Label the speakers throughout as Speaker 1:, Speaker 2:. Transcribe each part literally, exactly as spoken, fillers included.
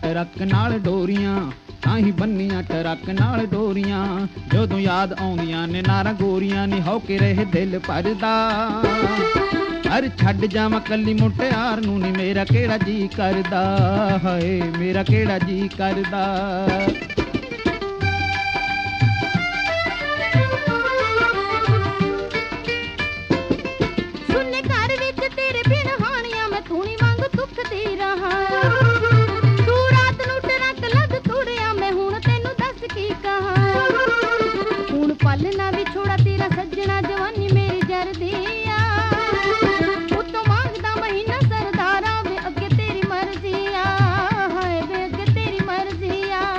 Speaker 1: Truck ਨਾਲ ਡੋਰੀਆਂ, ਤਾਂ ਹੀ ਬੰਨੀਆਂ truck ਨਾਲ ਡੋਰੀਆਂ। ਜਦੋਂ ਯਾਦ ਆਉਂਦੀਆਂ ਨੇ ਨਾਰਾਂ ਗੋਰੀਆਂ ਨੀ ਹੋ ਕੇ ਰਹੇ ਦਿਲ ਭਰਦਾ। ਅਰ ਛੱਡ ਜਾਵਾਂ ਕੱਲੀ ਮੁਟਿਆਰ ਨੂੰ ਨੀ ਮੇਰਾ ਕਿਹੜਾ ਜੀ ਕਰਦਾ, ਹਾਏ ਮੇਰਾ ਕਿਹੜਾ ਜੀ ਕਰਦਾ।
Speaker 2: ਸੁਣਨੇ ਘਰ ਵਿੱਚ ਤੇਰੇ ਬਿਨ ਹਾਣੀਆਂ ਮੈਂ ਧੂਣੀ ਵਾਂਗ ਦੁੱਖਦੀ ਰਹਾਂ। ਤੂੰ ਰਾਤ ਨੂੰ ਟਰੱਕ ਲੱਦ ਤੁਰਿਆ ਮੈਂ ਹੁਣ ਤੈਨੂੰ ਦੱਸ ਕੀ ਕਹਾਂ। ਹੁਣ ਪਲ ਨਾ ਵਿਛੋੜਾ ਤੇਰਾ ਸੱਜਣਾ ਜਵਾਨੀ ਮੇਰੀ ਜਰਦੀ ਆ। ਉੱਤੋਂ ਮੰਗਦਾ ਮਹੀਨਾ ਸਰਦਾਰਾਂ ਵੇ ਅੱਗੇ ਤੇਰੀ ਮਰਜ਼ੀ ਆ, ਹਾਏ ਵੇ ਅੱਗੇ ਤੇਰੀ ਮਰਜ਼ੀ ਆ।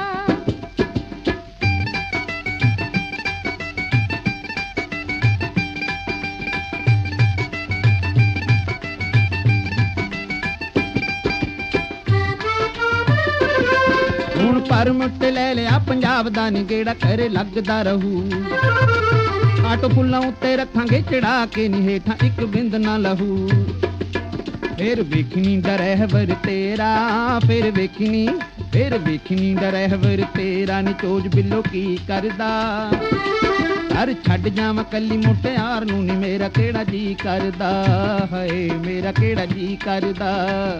Speaker 1: ਹੁਣ ਪਰਮਿਟ ਲੈ ਲਿਆ ਪੰਜਾਬ ਦਾ ਨੀ ਗੇੜਾ ਘਰੇ ਲੱਗਦਾ ਰਹੂ। ਆਟੋ ਫੁੱਲਾਂ ਉੱਤੇ ਰੱਖਾਂਗੇ ਚੜਾ ਕੇ ਨੀ ਹੇਠਾਂ ਇੱਕ ਬਿੰਦ ਨਾ ਲਹੂ। ਫਿਰ ਵੇਖਣੀ ਡਰੈਵਰ ਤੇਰਾ, ਫਿਰ ਵੇਖਣੀ ਫਿਰ ਵੇਖਣੀ ਡਰੈਵਰ ਤੇਰਾ ਨੀ ਚੋਜ ਬਿੱਲੋ ਕੀ ਕਰਦਾ। ਅਰ ਛੱਡ ਜਾਵਾਂ ਕੱਲੀ ਮੁਟਿਆਰ ਨੂੰ ਨੀ ਮੇਰਾ ਕਿਹੜਾ ਜੀ ਕਰਦਾ, ਹਾਏ ਮੇਰਾ ਕਿਹੜਾ ਜੀ ਕਰਦਾ।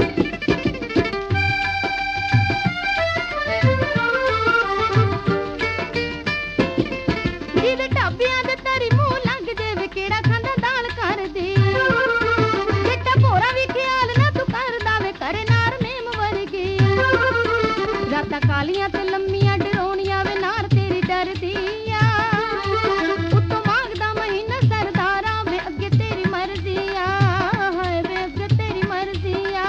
Speaker 2: ਜਿਹਦੇ ਢਾਬਿਆਂ ਦੇ ਤਰੀ ਮੂੰਹ ਲੰਘ ਜਾਵੇ ਕਿਹੜਾ ਖਾਂਦਾ ਦਾਲ ਕਰਦੀ। ਬੇਟਾ ਭੋਰਾ ਵੀ ਖਿਆਲ ਨਾ ਤੂੰ ਕਰਦਾ ਵੇ ਕਰੇ ਨਾਰ ਮੇਮ ਵਰਗੀ। ਰਾਤਾਂ ਕਾਲੀਆਂ ਤੇ ਲੰਮੀਆਂ ਡਰਾਉਣੀਆਂ ਵੇ ਨਾਰ ਤੇਰੀ ਡਰਦੀ ਆ। ਉੱਤੋਂ ਮੰਗਦਾ ਮਹੀਨਾ ਸਰਦਾਰਾਂ ਵੇ ਅੱਗੇ ਤੇਰੀ ਮਰਜ਼ੀ ਆ, ਹਾਏ ਵੇ ਅੱਗੇ ਤੇਰੀ ਮਰਜ਼ੀ ਆ।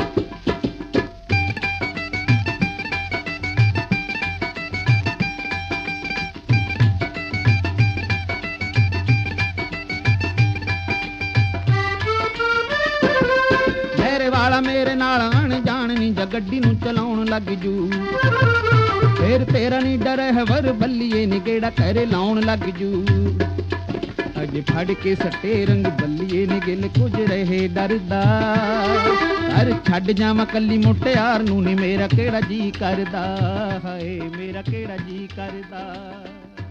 Speaker 1: ਮੇਰੇ ਵਾਲਾ ਮੇਰੇ ਨਾਲ ਆਣ ਜਾਣ ਨੀ ਜਾਂ ਗੱਡੀ ਨੂੰ ਚਲਾਉਣ ਲੱਗ ਜੂ। ਫਿਰ ਤੇਰਾ ਨੀ ਡਰੈਵਰ ਬੱਲੀਏ ਨੀ ਗੇੜਾ ਘਰੇ ਲਾਉਣ ਲੱਗ ਜੂ। ਅਜੇ ਫੜ ਕੇ ਸੱਟੇ ਰੰਗ ਬੱਲੀਏ ਨੀ ਗਿਲ ਕੁਝ ਰਹੇ ਡਰਦਾ। ਅਰ ਛੱਡ ਜਾਵਾਂ ਕੱਲੀ ਮੁਟਿਆਰ ਨੂੰ ਨੀ ਮੇਰਾ ਕਿਹੜਾ ਜੀ ਕਰਦਾ, ਹਾਏ ਮੇਰਾ ਕਿਹੜਾ ਜੀ ਕਰਦਾ।